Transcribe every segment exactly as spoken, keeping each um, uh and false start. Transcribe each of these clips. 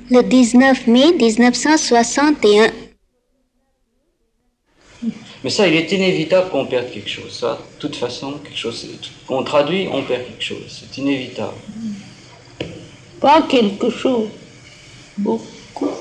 Le dix-neuf mai mille neuf cent soixante et un. Mais ça, il est inévitable qu'on perde quelque chose. Ça, de toute façon, quelque chose qu'on traduit, on perd quelque chose. C'est inévitable. Pas quelque chose. Beaucoup.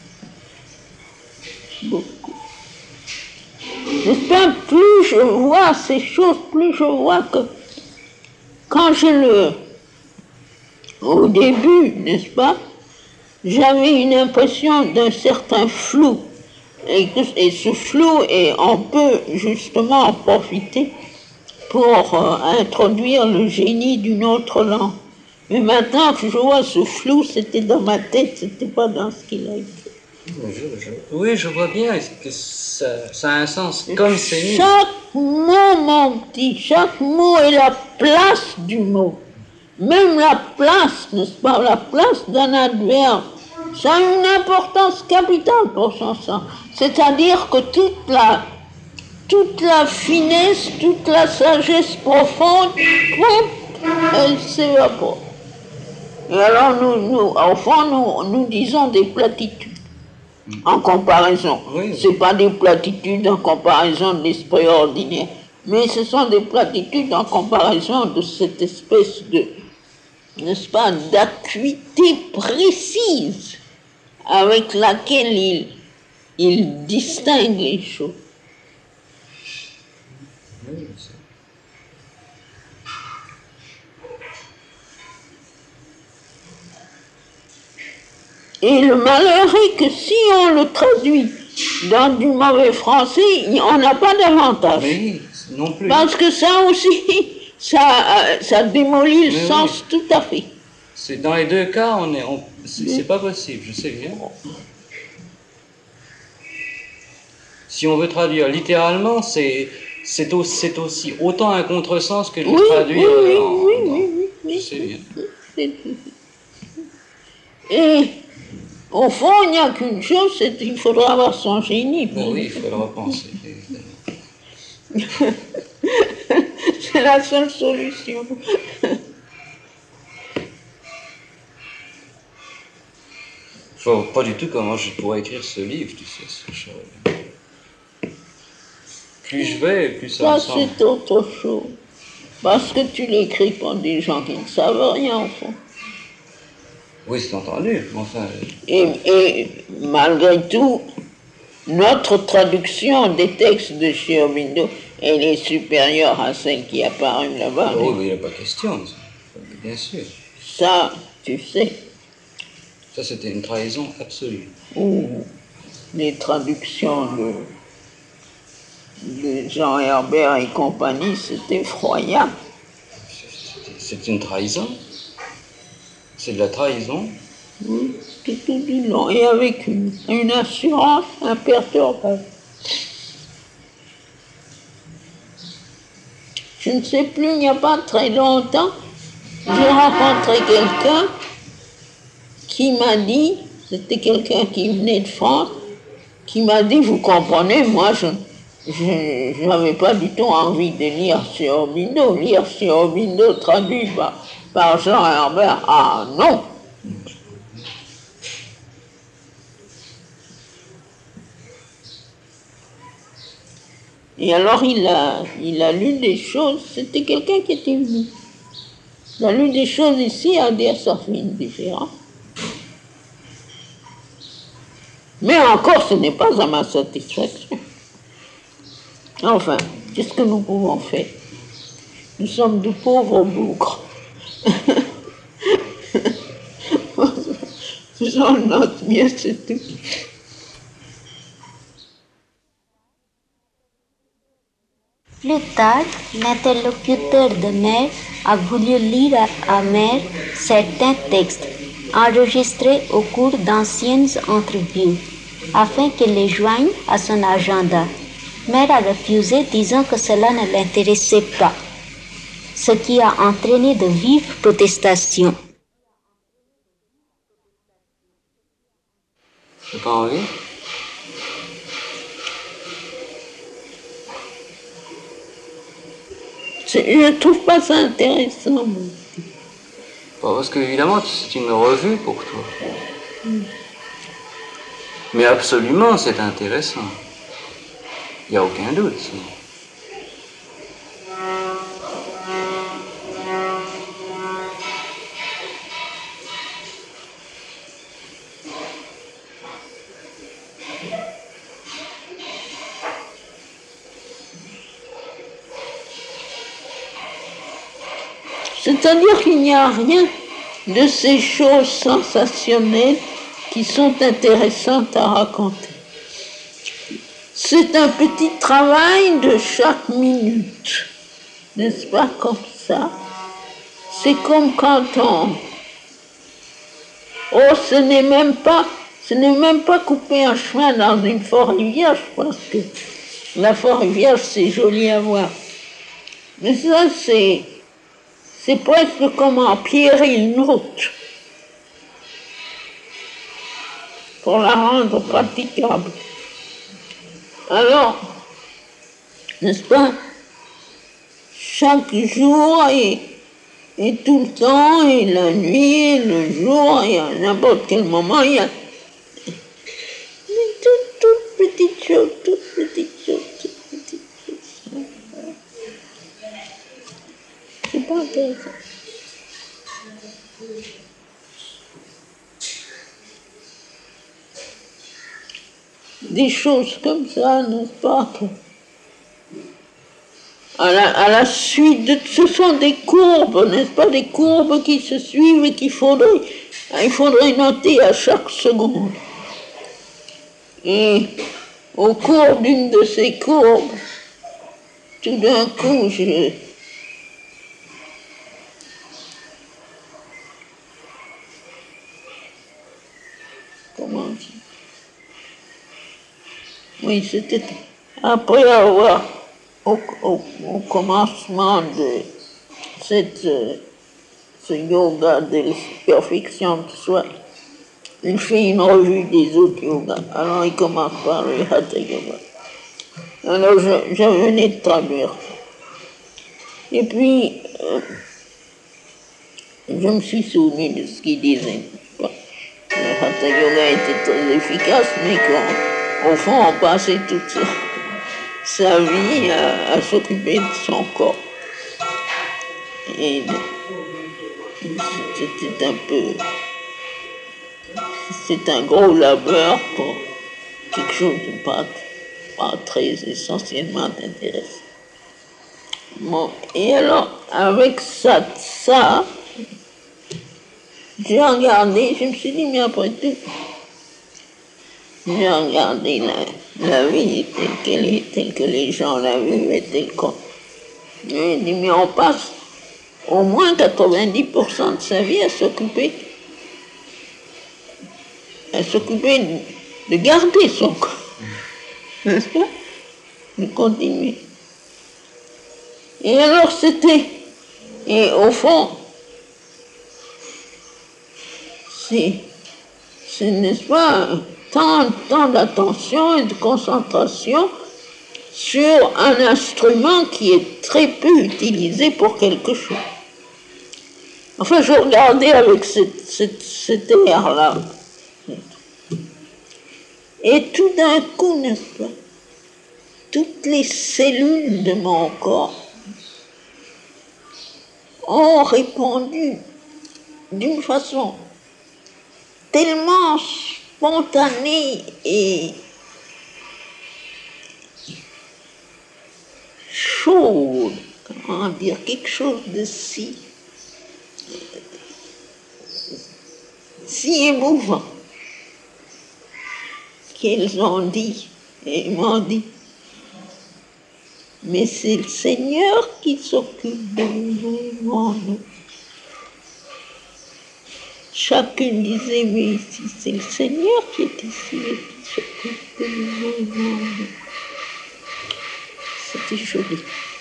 Beaucoup. J'espère, plus je vois ces choses, plus je vois que quand je le... Au début, n'est-ce pas, j'avais une impression d'un certain flou. Et, que, et ce flou, et on peut justement en profiter pour euh, introduire le génie d'une autre langue. Mais maintenant que je vois ce flou, c'était dans ma tête, c'était pas dans ce qu'il a écrit. Je, je, oui, je vois bien que ça, ça a un sens, comme c'est mis. Chaque mot, mon petit, chaque mot est la place du mot. Même la place, n'est-ce pas, la place d'un adverbe, ça a une importance capitale pour son sens. C'est-à-dire que toute la, toute la finesse, toute la sagesse profonde, elle s'évapore. Et alors, nous, nous, au fond, nous, nous disons des platitudes en comparaison. Oui. Ce n'est pas des platitudes en comparaison de l'esprit ordinaire, mais ce sont des platitudes en comparaison de cette espèce de, n'est-ce pas, d'acuité précise avec laquelle il, il distingue les choses. Oui, c'est... Et le malheur est que si on le traduit dans du mauvais français, on n'a pas d'avantage. Oui, non plus. Parce que ça aussi, ça, ça démolit le Mais sens oui. tout à fait. C'est, dans les deux cas, on est, on, c'est, c'est pas possible, je sais bien. Si on veut traduire littéralement, c'est, c'est, au, c'est aussi autant un contresens que de Oui, traduire oui, en... oui, en- oui, oui, oui. Je sais bien. Et au fond, il n'y a qu'une chose, c'est qu'il faudra avoir son génie. Ben oui, il faut le repenser, évidemment. C'est la seule solution. Je vois pas du tout comment je pourrais écrire ce livre, tu sais. Ce je... Plus je vais, plus ça, Ça, me semble. c'est autre chose. Parce que tu l'écris pour des gens qui ne savent rien, au fond. Oui, c'est entendu, mais enfin... Et, et malgré tout, notre traduction des textes de chez Aurobindo, elle est supérieure à celle qui apparaît là-bas. Oh, oui, il n'y a pas question, ça. Bien sûr. Ça, tu sais. Ça, c'était une trahison absolue. Ou les traductions de, de Jean Herbert et compagnie, c'est effroyable. C'est, c'est une trahison. C'est de la trahison. Oui, tout au du long. Et avec une, une assurance imperturbable. Je ne sais plus, il n'y a pas très longtemps, j'ai rencontré quelqu'un qui m'a dit, c'était quelqu'un qui venait de France, qui m'a dit, vous comprenez, moi je n'avais pas du tout envie de lire sur Aurobindo, lire sur Aurobindo traduit par, par Jean Herbert, ah non. Et alors il a, il a lu des choses, c'était quelqu'un qui était venu. Il a lu des choses ici à dire ça fait une différence. Mais encore, ce n'est pas à ma satisfaction. Enfin, qu'est-ce que nous pouvons faire? Nous sommes de pauvres bougres. Faisons notre mieux, c'est tout. Plus tard, l'interlocuteur de Mère a voulu lire à, à Mère certains textes enregistrés au cours d'anciennes entrevues, afin qu'elle les joigne à son agenda. Mère a refusé, disant que cela ne l'intéressait pas, ce qui a entraîné de vives protestations. T'as pas envie? Je ne trouve pas ça intéressant. Bon, parce que évidemment, c'est une revue pour toi. Mais absolument, c'est intéressant. Il n'y a aucun doute. C'est-à-dire qu'il n'y a rien de ces choses sensationnelles qui sont intéressantes à raconter. C'est un petit travail de chaque minute, n'est-ce pas, comme ça? C'est comme quand on... Oh, ce n'est même pas, ce n'est même pas couper un chemin dans une forêt vierge, parce que la forêt vierge, c'est joli à voir. Mais ça, c'est... C'est presque comme empierrer une route pour la rendre praticable. Alors, n'est-ce pas, chaque jour et, et tout le temps, et la nuit, et le jour, et à n'importe quel moment, il y a des toutes, toutes petites choses, toutes petites choses, toutes petites choses. C'est pas intéressant. Des choses comme ça, n'est-ce pas, que à la, à la suite de... Ce sont des courbes, n'est-ce pas, des courbes qui se suivent et qu'il faudrait, il faudrait noter à chaque seconde. Et au cours d'une de ces courbes, tout d'un coup, je... Comment dire? Oui, c'était après avoir, au, au, au commencement de cette, euh, ce yoga de perfection de soi, il fait une revue des autres yogas. Alors il commence par le Hatha Yoga. Alors je, je venais de traduire. Et puis, euh, je me suis souvenu de ce qu'il disait. Le Hatha Yoga était très efficace, mais qu'on au fond, on passait toute sa, sa vie à, à s'occuper de son corps. Et c'était un peu... C'est un gros labeur pour quelque chose de pas, pas très essentiellement intéressant. Bon, et alors, avec ça, ça, j'ai regardé, je me suis dit, mais après tout, j'ai regardé la, la vie telle qu'elle est, telle que les gens la vivaient, telle qu'on... J'ai dit, mais on passe au moins quatre-vingt-dix pour cent de sa vie à s'occuper, à s'occuper de, de garder son corps, n'est-ce pas? De continuer. Et alors c'était, et au fond, c'est, c'est n'est-ce pas, tant, tant d'attention et de concentration sur un instrument qui est très peu utilisé pour quelque chose. Enfin, je regardais avec cette, cette, cet air-là. Et tout d'un coup, n'est-ce pas, toutes les cellules de mon corps ont répondu d'une façon tellement spontanée et chaude, comment dire, quelque chose de si, si émouvant, qu'ils ont dit, et m'ont dit, mais c'est le Seigneur qui s'occupe de nous. Chacune disait, mais ici, c'est le Seigneur qui est ici et qui s'occupe de nous. C'était joli.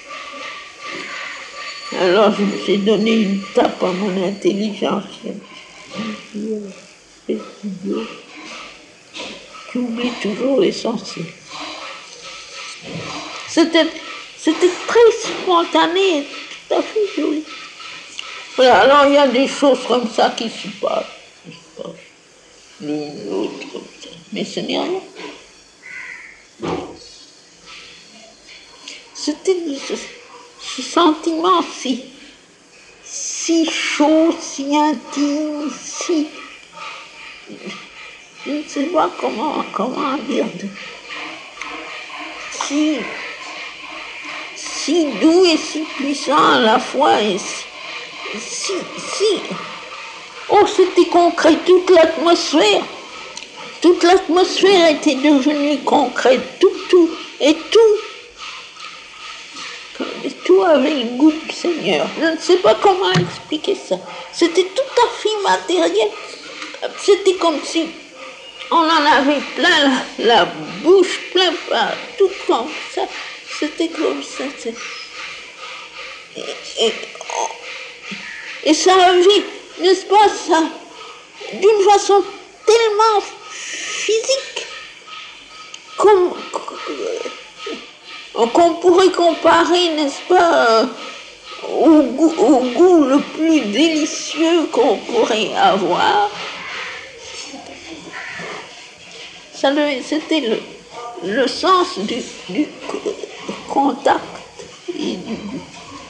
Alors je me suis donné une tape à mon intelligence. Tu oublies toujours l'essentiel. C'était, c'était très spontané, tout à fait joli. Voilà, alors il y a des choses comme ça qui se passent. l'une l'autre comme ça. Mais ce n'est rien. C'était ce, ce sentiment si, si chaud, si intime, si... Je ne sais pas comment, comment dire. Si, si doux et si puissant à la fois. Et si, si, si. Oh, c'était concret, toute l'atmosphère. Toute l'atmosphère était devenue concrète. Tout, tout, et tout. Et tout avait le goût du Seigneur. Je ne sais pas comment expliquer ça. C'était tout à fait matériel. C'était comme si on en avait plein la, la bouche, plein tout comme ça. C'était comme ça. Et, et, et ça avait, n'est-ce pas, ça, d'une façon tellement physique, comme qu'on pourrait comparer, n'est-ce pas, au goût, au goût le plus délicieux qu'on pourrait avoir. Ça, c'était le, le sens du, du contact et du goût.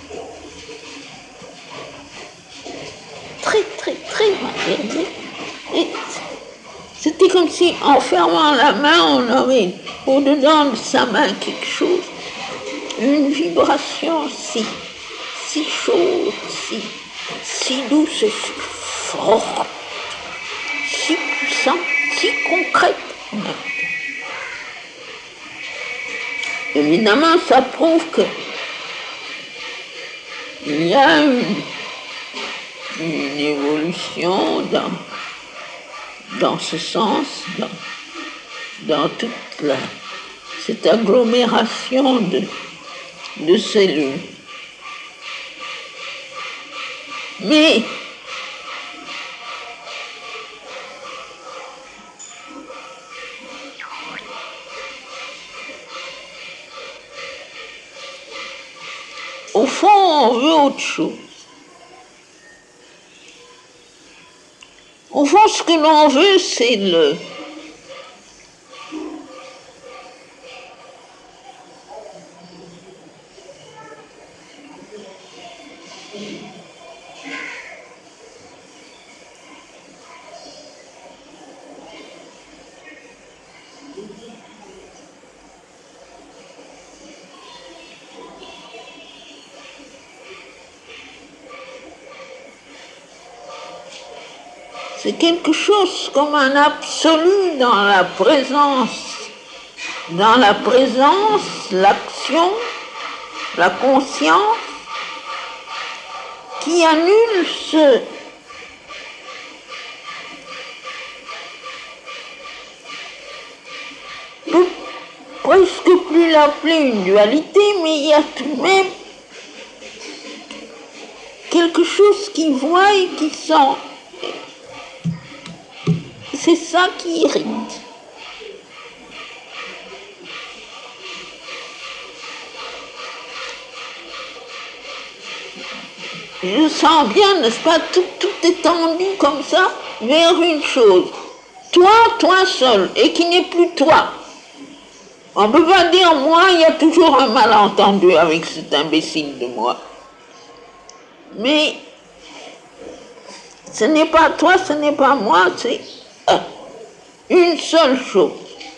Très, très, très matériel. Et c'était comme si, en fermant la main, on avait au-dedans de sa main quelque chose, une vibration si, si chaude, si, si douce, si forte, si puissante, si concrète. Évidemment, ça prouve que il y a une, une évolution dans, dans ce sens, dans, dans toute la, cette agglomération de, de cellules. Mais au fond, on veut autre chose. Au fond, ce que l'on veut, c'est le... C'est quelque chose comme un absolu dans la présence, dans la présence, l'action, la conscience, qui annule ce, je peux presque plus l'appeler une dualité, mais il y a tout de même quelque chose qui voit et qui sent. C'est ça qui irrite. Je sens bien, n'est-ce pas, tout, tout est tendu comme ça vers une chose. Toi, toi seul, et qui n'est plus toi. On ne peut pas dire, moi, il y a toujours un malentendu avec cet imbécile de moi. Mais ce n'est pas toi, ce n'est pas moi, c'est une seule chose.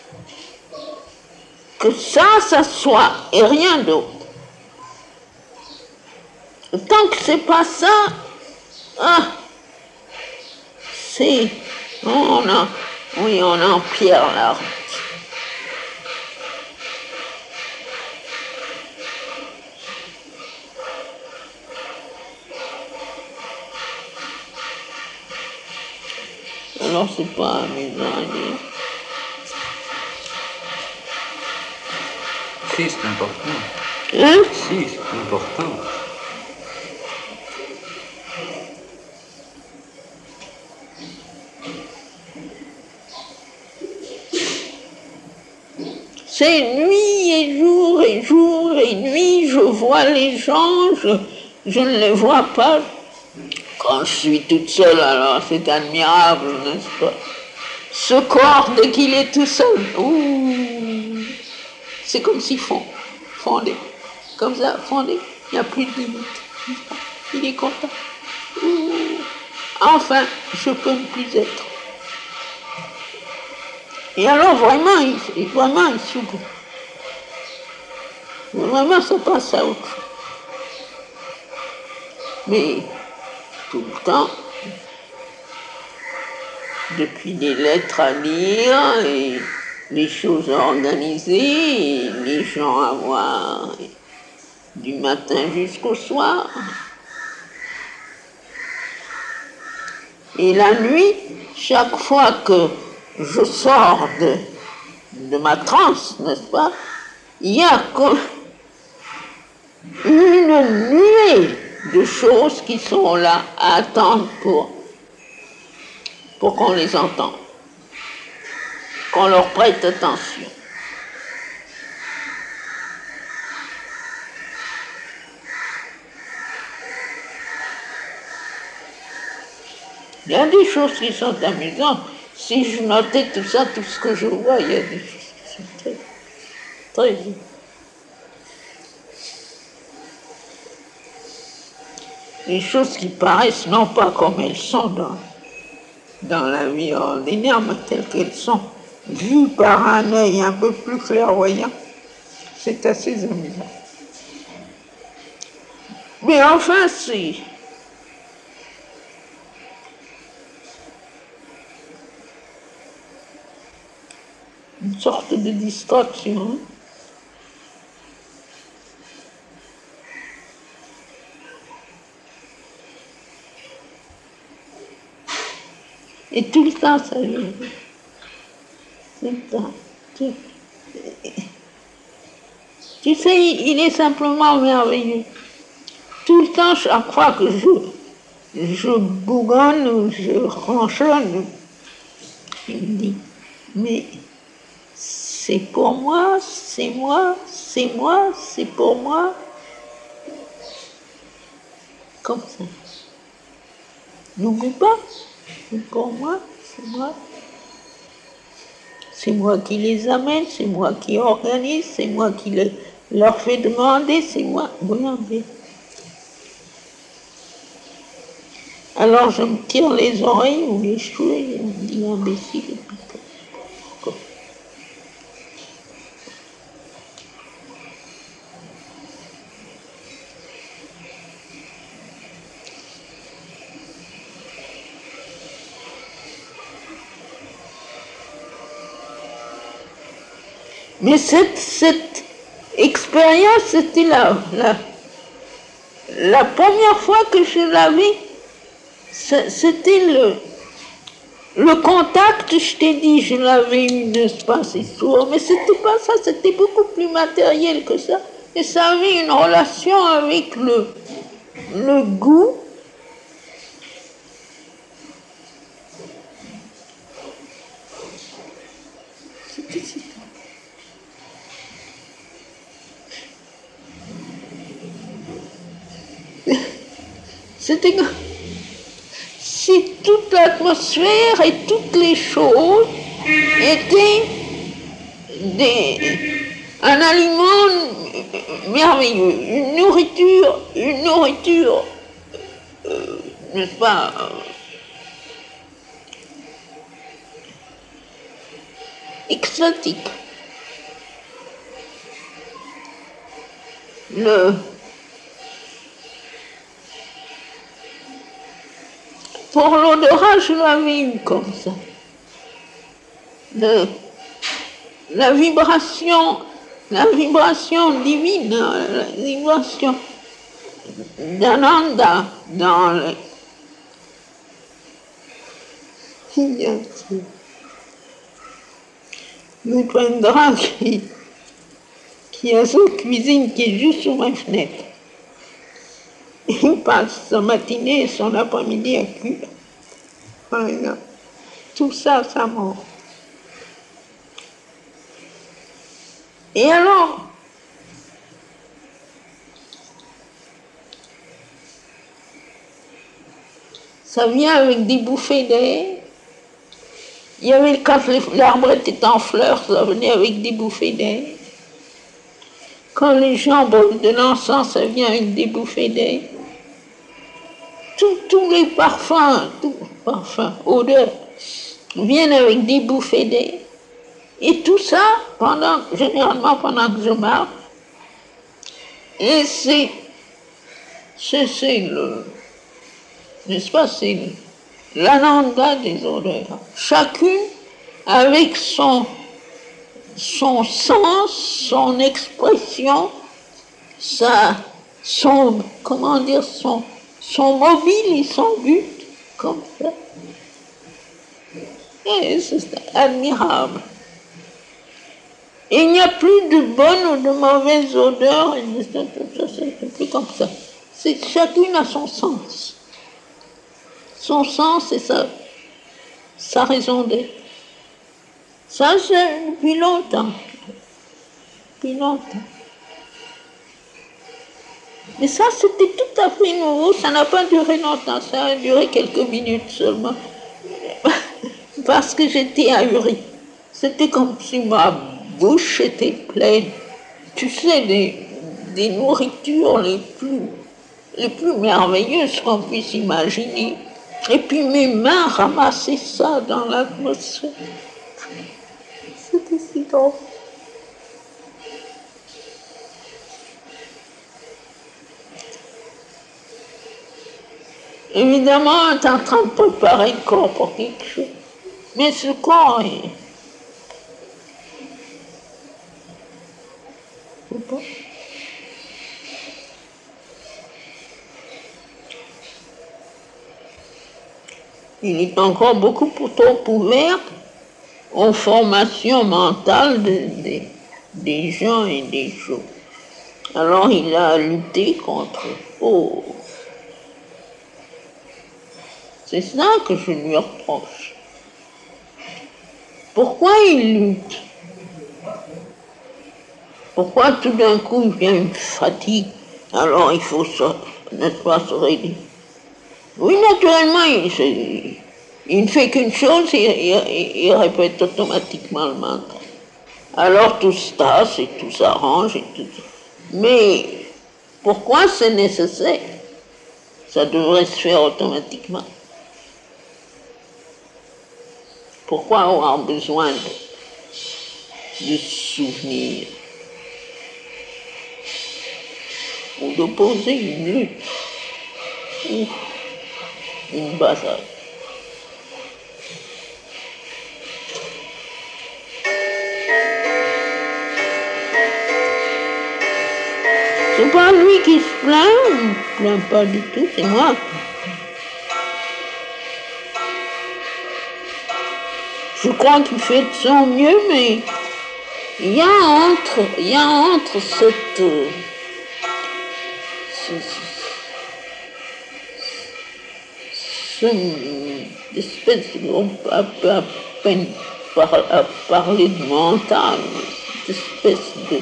Que ça, ça soit, et rien d'autre. Tant que c'est pas ça, ah, c'est, on a, oui, on empierre la route. Alors c'est pas amusant à dire. Si, c'est important. Hein? Si, c'est important. C'est nuit et jour et jour et nuit, je vois les gens, je, je ne les vois pas. Quand je suis toute seule, alors c'est admirable, n'est-ce pas? Ce corps, dès qu'il est tout seul, ouh, c'est comme s'il fond, fondait. Comme ça, fondé, il n'y a plus de limite. Il est content. Ouh, enfin, je peux ne plus être. Et alors, vraiment, il, vraiment, il s'oublie. Vraiment, ça passe à autre chose. Mais, tout le temps, depuis les lettres à lire, et les choses à organiser, et les gens à voir, du matin jusqu'au soir. Et la nuit, chaque fois que je sors de, de ma transe, n'est-ce pas, il y a comme une nuée de choses qui sont là à attendre pour, pour qu'on les entende, qu'on leur prête attention. Il y a des choses qui sont amusantes. Si je notais tout ça, tout ce que je vois, il y a des choses qui sont très, très bien. Des choses qui paraissent non pas comme elles sont dans, dans la vie ordinaire, mais telles qu'elles sont, vues par un œil un peu plus clairvoyant. C'est assez amusant. Mais enfin, c'est... une sorte de distraction. Hein? Et tout le temps, ça lui arrive. Tout le temps. Tout... Tu sais, il est simplement merveilleux. Tout le temps, chaque fois que je, je bougonne ou je ronchonne, il me dit, mais c'est pour moi, c'est moi, c'est moi, c'est pour moi. Comme ça. N'oublie pas, c'est pour moi, c'est moi. C'est moi qui les amène, c'est moi qui organise, c'est moi qui les, leur fais demander, c'est moi. Regardez. Alors je me tire les oreilles ou les cheveux et on me dit imbécile. Mais cette, cette expérience, c'était la, la, la première fois que je l'avais, c'était le, le contact, je t'ai dit, je l'avais eu, n'est-ce pas, c'est sourd, mais c'était pas ça, c'était beaucoup plus matériel que ça. Et ça avait une relation avec le, le goût. C'était ça. C'était si toute l'atmosphère et toutes les choses étaient des, un aliment merveilleux, une nourriture, une nourriture, euh, n'est-ce pas, euh, exotique. Le Pour l'odorat, je l'avais eu comme ça. Le, la vibration, la vibration divine, la vibration d'Ananda dans le... Il y a Upendra qui, qui a sa cuisine qui est juste sous ma fenêtre. Il passe sa matinée et son après-midi à cuire. Voilà. Tout ça, ça mort. Et alors, ça vient avec des bouffées d'air, Il y avait, quand l'arbre était en fleurs, ça venait avec des bouffées d'air. Quand les gens brûlent de l'encens, ça vient avec des bouffées d'air. Tous les parfums, tous les parfums, odeurs, viennent avec des bouffées d'air. Et tout ça, pendant, généralement pendant que je marche. Et c'est, c'est, c'est le, n'est-ce pas, c'est l'ananda des odeurs. Chacune avec son, son sens, son expression, sa, son, comment dire, son, son mobile et son but, comme ça. Et c'est admirable. Il n'y a plus de bonnes ou de mauvaises odeurs, c'est plus comme ça. C'est, chacune a son sens. Son sens et sa, sa raison d'être. Ça, c'est depuis longtemps. Depuis longtemps. Mais ça, c'était tout à fait nouveau. Ça n'a pas duré longtemps. Ça a duré quelques minutes seulement. Parce que j'étais ahurie. C'était comme si ma bouche était pleine. Tu sais, des, des nourritures les plus, les plus merveilleuses qu'on puisse imaginer. Et puis mes mains ramassaient ça dans l'atmosphère. C'était si drôle. Évidemment, on est en train de préparer le corps pour quelque chose. Mais ce corps est... Je sais pas. Il est encore beaucoup trop ouvert aux formations mentales de, de, des gens et des choses. Alors il a lutté contre... Oh. C'est ça que je lui reproche. Pourquoi il lutte? Pourquoi tout d'un coup il vient une fatigue? Alors il faut se, n'est-ce pas, se réduire. Oui, naturellement, il, il ne fait qu'une chose, il, il, il répète automatiquement le mantra. Alors tout se tasse et tout s'arrange et tout. Mais pourquoi c'est nécessaire? Ça devrait se faire automatiquement. Pourquoi avoir besoin de, de se souvenir ou d'opposer une lutte ou une bataille? C'est pas lui qui se plaint, il ne se plaint pas du tout, c'est moi. Je crois qu'il fait de son mieux, mais il y a entre, il y a entre cette, euh, ce, ce, ce espèce de, on peut à peine par, à parler de mental, cette espèce de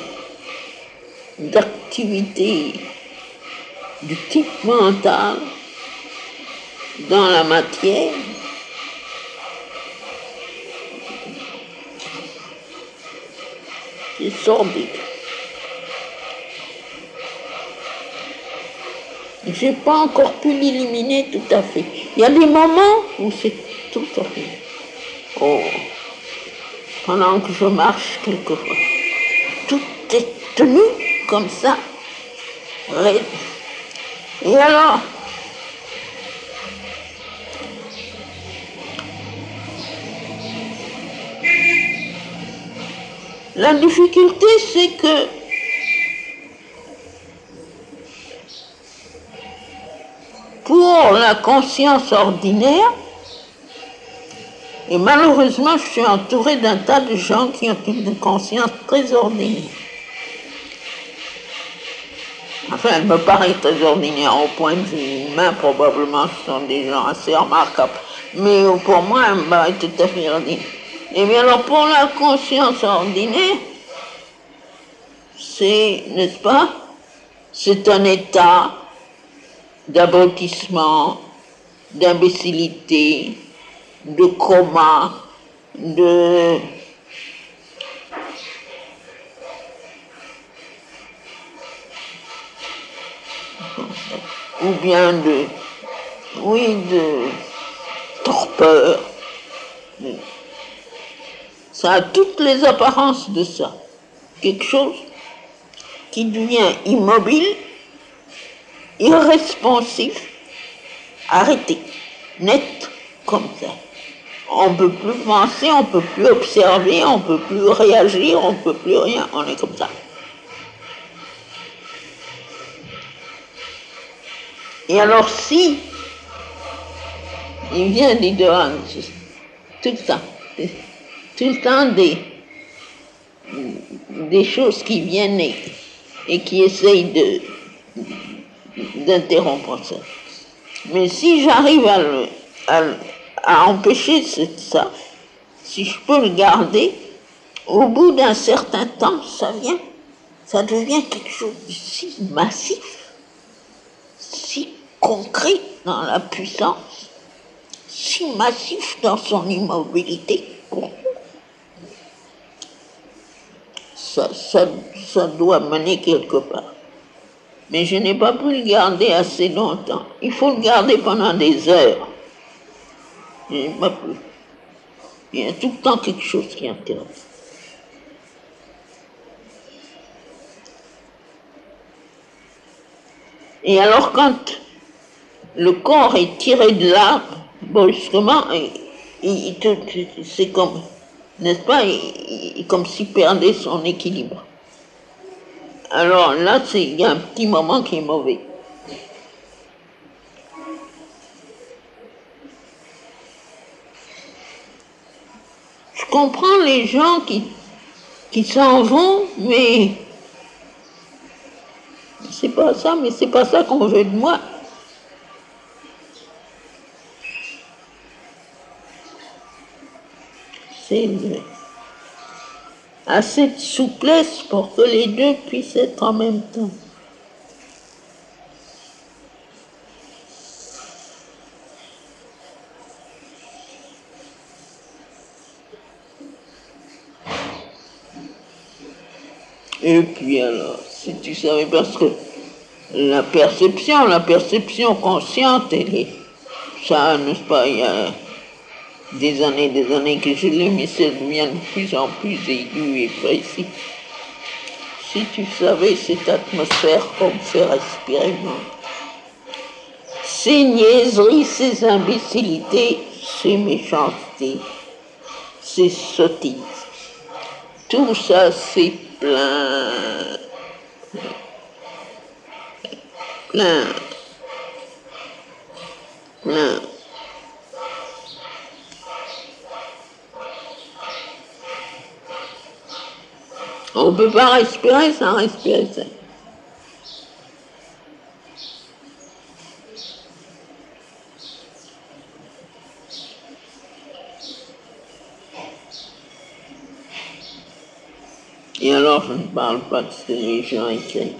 d'activité du type mental dans la matière. C'est sordide. Je n'ai pas encore pu l'éliminer tout à fait. Il y a des moments où c'est tout à fait. Oh, pendant que je marche quelquefois, tout est tenu comme ça. Et alors, la difficulté, c'est que pour la conscience ordinaire, et malheureusement, je suis entourée d'un tas de gens qui ont une conscience très ordinaire. Enfin, elle me paraît très ordinaire au point de vue humain, probablement ce sont des gens assez remarquables. Mais pour moi, elle me paraît tout à fait ordinaire. Et bien alors, pour la conscience ordinaire, c'est, n'est-ce pas, c'est un état d'abrutissement, d'imbécilité, de coma, de ou bien de, oui, de torpeur. Ça a toutes les apparences de ça. Quelque chose qui devient immobile, irresponsif, arrêté, net, comme ça. On ne peut plus penser, on ne peut plus observer, on ne peut plus réagir, on ne peut plus rien, on est comme ça. Et alors si il vient des deux, tout le temps, tout le temps des, des choses qui viennent et, et qui essayent de, d'interrompre ça. Mais si j'arrive à, le, à, à empêcher ça, si je peux le garder, au bout d'un certain temps, ça vient, ça devient quelque chose de si massif, si concret dans la puissance, si massif dans son immobilité. Ça, ça, ça doit mener quelque part. Mais je n'ai pas pu le garder assez longtemps. Il faut le garder pendant des heures. Je n'ai pas pu. Il y a tout le temps quelque chose qui intéresse. Et alors quand le corps est tiré de là, brusquement, c'est comme, n'est-ce pas, il, il, comme s'il perdait son équilibre. Alors là, il y a un petit moment qui est mauvais. Je comprends les gens qui, qui s'en vont, mais c'est pas ça, mais c'est pas ça qu'on veut de moi. C'est assez de souplesse pour que les deux puissent être en même temps. Et puis alors, si tu savais, parce que la perception, la perception consciente, elle est, ça, n'est-ce pas, il y a des années, des années que je l'ai, mais ça devient de plus en plus aigu et précis. Si tu savais cette atmosphère qu'on me fait respirer, ces niaiseries, ces imbécilités, ces méchancetés, ces sottises, tout ça c'est plein, plein, plein. On ne peut pas respirer sans respirer ça. Et alors, je ne parle pas de ce que les gens écrivent.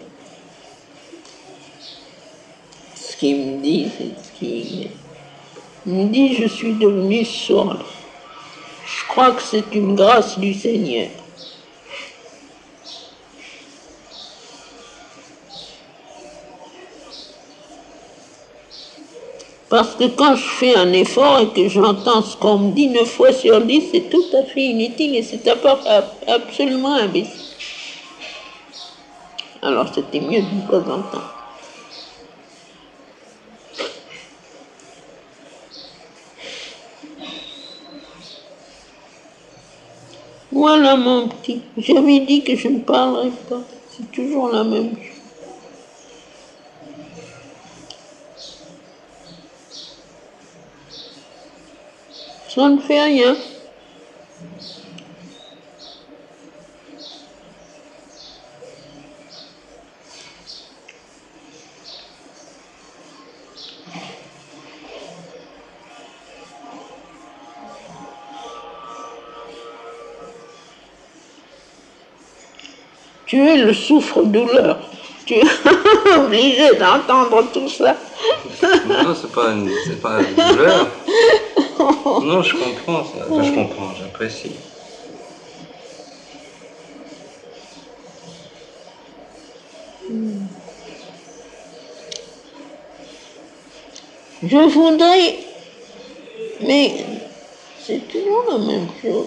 Ce qu'ils me disent, c'est ce qu'ils me disent, je suis devenu sourde. Je crois que c'est une grâce du Seigneur. Parce que quand je fais un effort et que j'entends ce qu'on me dit neuf fois sur dix, c'est tout à fait inutile et c'est absolument imbécile. Alors c'était mieux de ne pas entendre. Voilà mon petit, j'avais dit que je ne parlerais pas, c'est toujours la même chose. Ça ne fait rien. Tu es le souffre-douleur. Tu es obligé d'entendre tout ça. Non, c'est pas une, c'est pas une douleur. Non, je comprends ça. Enfin, je comprends, j'apprécie. Je voudrais, mais c'est toujours la même chose.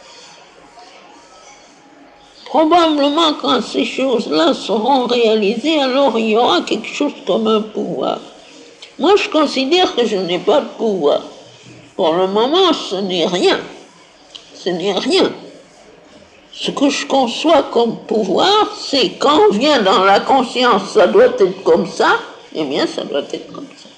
Probablement quand ces choses-là seront réalisées, alors il y aura quelque chose comme un pouvoir. Moi, je considère que je n'ai pas de pouvoir. Pour le moment, ce n'est rien. Ce n'est rien. Ce que je conçois comme pouvoir, c'est quand vient dans la conscience, ça doit être comme ça, eh bien, ça doit être comme ça.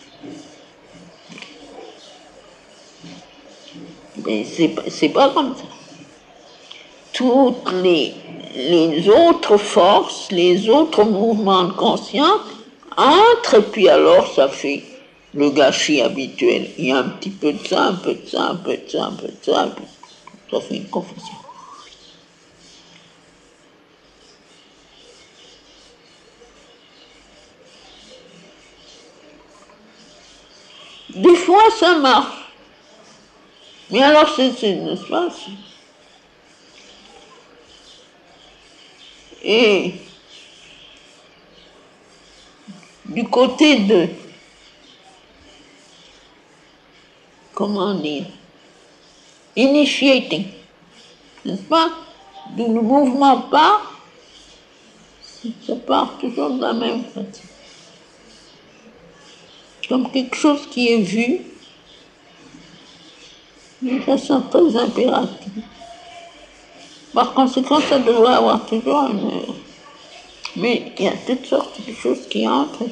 Mais c'est pas, c'est pas comme ça. Toutes les, les autres forces, les autres mouvements de conscience entrent, et puis alors ça fait le gâchis habituel. Il y a un petit peu de ça, un peu de ça, un peu de ça, un peu de ça, et puis ça fait une confusion. Des fois, ça marche. Mais alors, c'est, c'est, n'est-ce pas? Et du côté de, comment dire, initiating, n'est-ce pas? D'où le mouvement part, ça part toujours de la même façon. Comme quelque chose qui est vu, d'une façon très impérative. Par conséquent, ça devrait avoir toujours une heure. Mais il y a toutes sortes de choses qui entrent.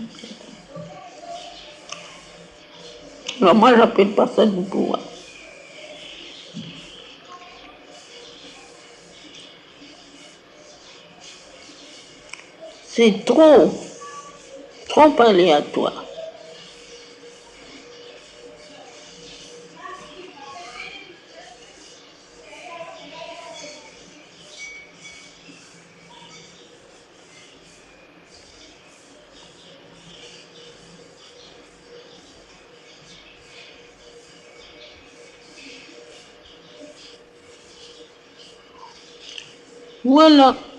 Alors moi, j'appelle pas ça du pouvoir. C'est trop, trop aléatoire. Voilà.